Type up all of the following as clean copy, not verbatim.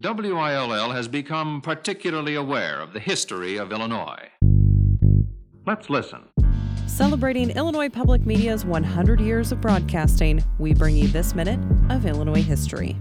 WILL has become particularly aware of the history of Illinois. Let's listen. Celebrating Illinois Public Media's 100 years of broadcasting, we bring you this minute of Illinois history.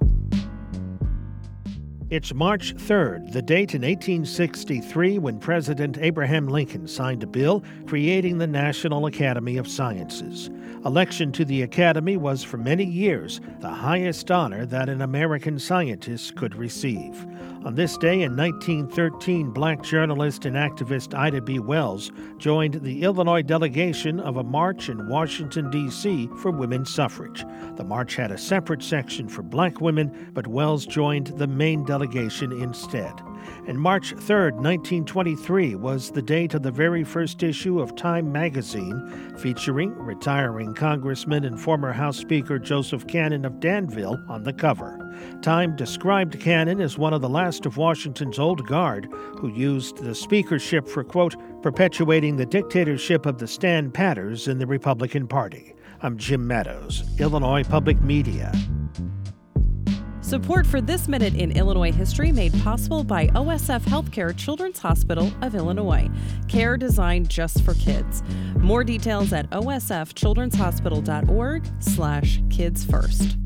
It's March 3rd, the date in 1863 when President Abraham Lincoln signed a bill creating the National Academy of Sciences. Election to the Academy was for many years the highest honor that an American scientist could receive. On this day in 1913, black journalist and activist Ida B. Wells joined the Illinois delegation of a march in Washington, D.C. for women's suffrage. The march had a separate section for black women, but Wells joined the main delegation instead. And March 3, 1923 was the date of the very first issue of Time magazine, featuring retiring Congressman and former House Speaker Joseph Cannon of Danville on the cover. Time described Cannon as one of the last of Washington's old guard who used the speakership for, quote, perpetuating the dictatorship of the Stan Patters in the Republican Party. I'm Jim Meadows, Illinois Public Media. Support for This Minute in Illinois History made possible by OSF Healthcare Children's Hospital of Illinois. Care designed just for kids. More details at osfchildrenshospital.org/kidsfirst.